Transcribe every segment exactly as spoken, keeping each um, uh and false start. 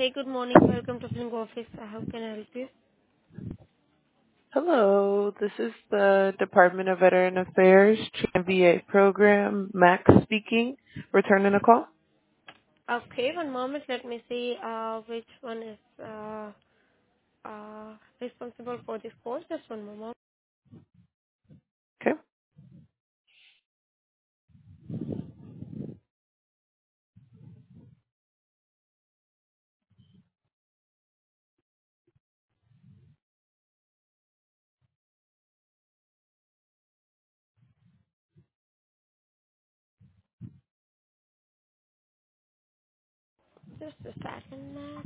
Hey, good morning. Welcome to Flink Office. Uh, How can I help you? Hello, this is the Department of Veteran Affairs V A program. Max speaking. Returning a call. Okay, one moment. Let me see uh, which one is uh, uh, responsible for this course. Just one moment. Okay. Just a second, Max.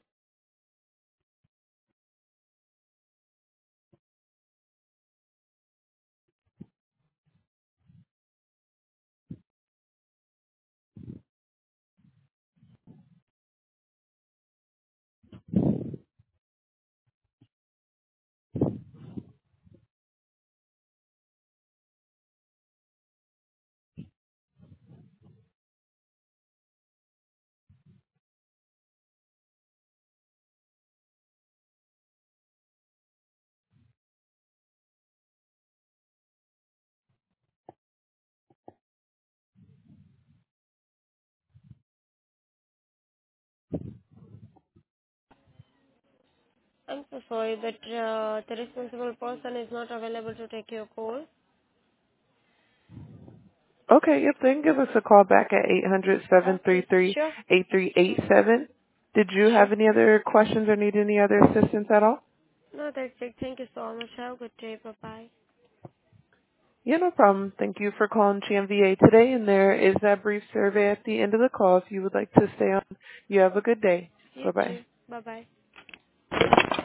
I'm so sorry, but uh, the responsible person is not available to take your call. Okay, yep, then give us a call back at eight hundred, seven three Okay, three, sure, eight three eight seven. Did you sure. have any other questions or need any other assistance at all? No, that's it. Thank you so much. Have a good day. Bye-bye. Yeah, no problem. Thank you for calling G M V A today, and there is that brief survey at the end of the call if you would like to stay on. You have a good day. You Bye-bye. too. Bye-bye.